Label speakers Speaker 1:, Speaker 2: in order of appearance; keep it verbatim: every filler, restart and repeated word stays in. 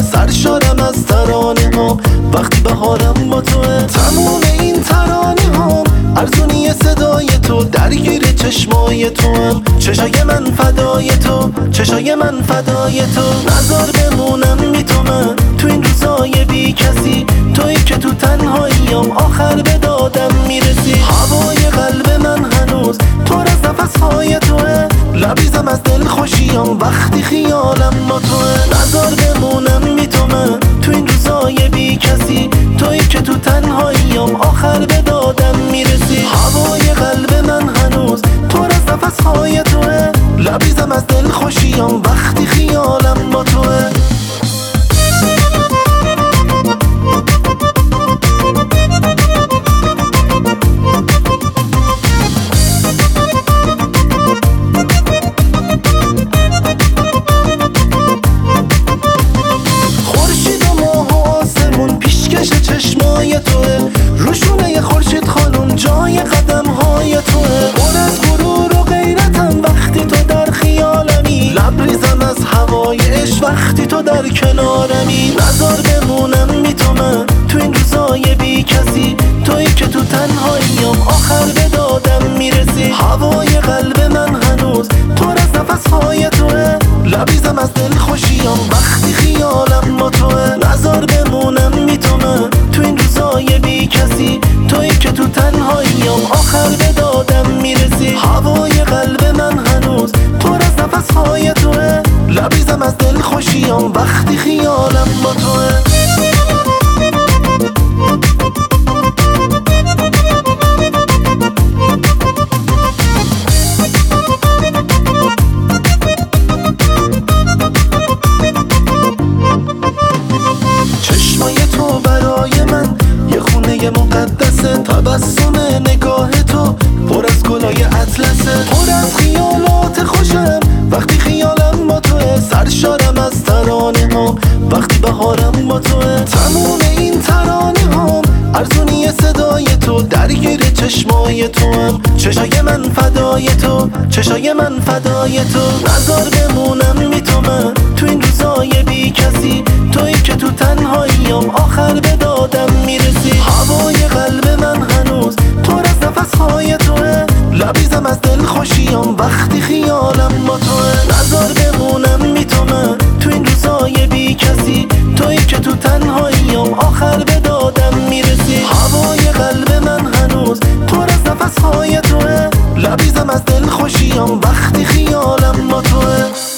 Speaker 1: سرشارم از ترانه ها وقتی بهارم با توه. تموم این ترانه ها ارزونی صدای تو، درگیر چشمای تو هم چشای من فدای تو، چشای من فدای تو. نظر بمونم بی تو من تو این روزای بی کسی، تویی که تو تنهاییم آخر به دادم میرسی. هوای قلب من هنوز پر از نفسهای توه، لبریزم از دل خوشیم وقتی خیالم با توه. نظر بمونم بی تو من تو این روزای بی کسی، تویی که تو تنهاییم آخر به دادم میرسی. هوای قلب من هنوز پر از نفسهای توه، لبریزم از دل خوشیم وقتی خیالم با توه. چشمای توه، روشونه خورشید خانم جای قدم های توه. پر از غرور و غیرتم وقتی تو در خیالمی، لبریزم از هوای عشق وقتی تو در کنارمی. نظر بمونم بی تو من تو این روزای بی کسی، تویی که تو تنهاییم آخر به دادم میرسی. هوای قلب من هنوز پر از نفسهای توه، لبریزم از دل خوشیم وقتی خیالم با توه. نظر بمونم بی تو من تو این روزای بی کسی، تویی که تو تنهاییم آخر به دادم میرسی. هوای قلب من هنوز پر از نفسهای توه، لبریزم از دل خوشیم وقتی خیالم با توه. چشمای تو برای من یه خونه مقدسه، تبسم نگاه تو پر از گلای اطلسه. پر از خیالات خوشم وقتی خیالم با توه، سرشارم از ترانه ها وقتی بهارم با توه. تموم این ترانه ها ارزونی صدای تو، درگیر چشمای تو هم چشای من فدای تو، چشای من فدای تو. نظر بمونم بی تو من تو این روزای بی کسی، تویی که تو تنهاییم آخر به دادم میرسی. هوای قلب من هنوز پر از نفسهای توه، لبریزم از دل خوشیم وقتی خیالم با توه. نظر بمونم بی تو من تو این روزای بی کسی، تویی که تو تنهاییم آخر به دادم میرسی. هوای قلب من هنوز پر از نفسهای توه، لبریزم از دل خوشیم وقتی خیالم با توه.